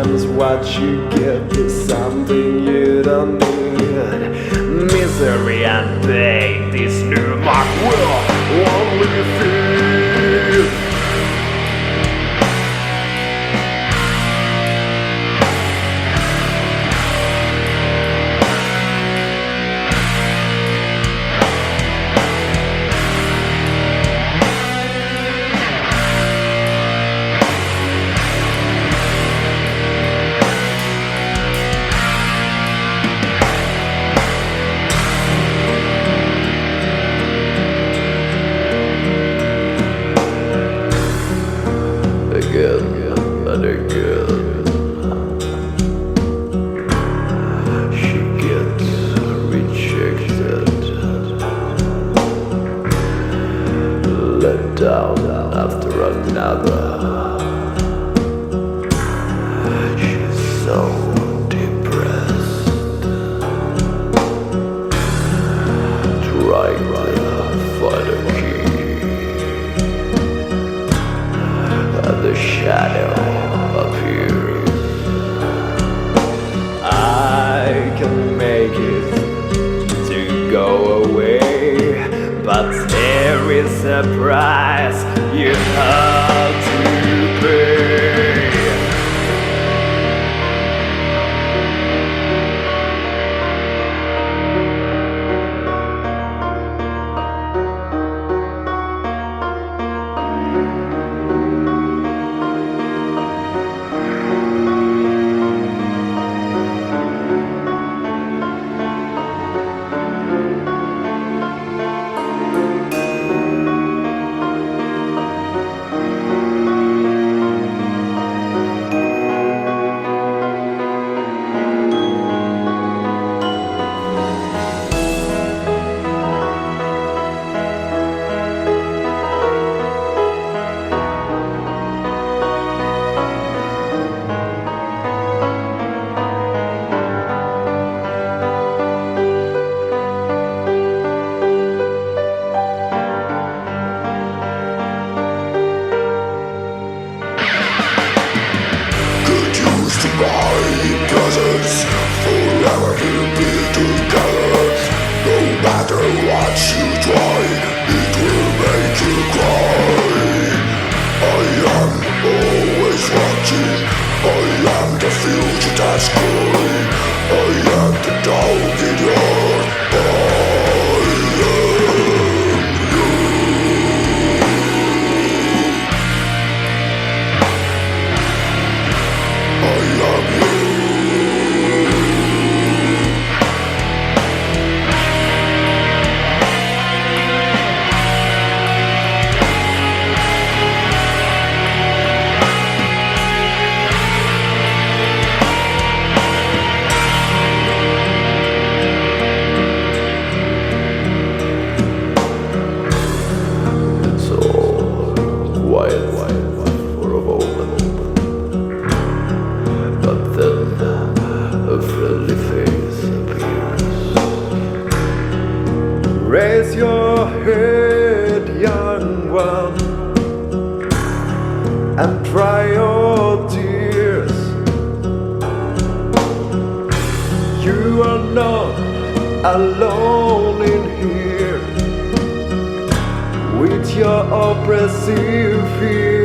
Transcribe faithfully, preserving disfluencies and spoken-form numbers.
Sometimes what you get is something you don't need. Misery and pain, this new mark will only feed. Again and again, she gets rejected, let down after another. She's so depressed, trying to find a key, and the shadow appears. I can make it to go away, but there is a price you have to pay. Presence forever to be together. No matter what you try, it will make you cry. I am always watching. I am the future that's growing. I am the dog in your heart. For a moment, but then a friendly face appears. Raise your head, young one, and dry your tears. You are not alone in here with your oppressive fear.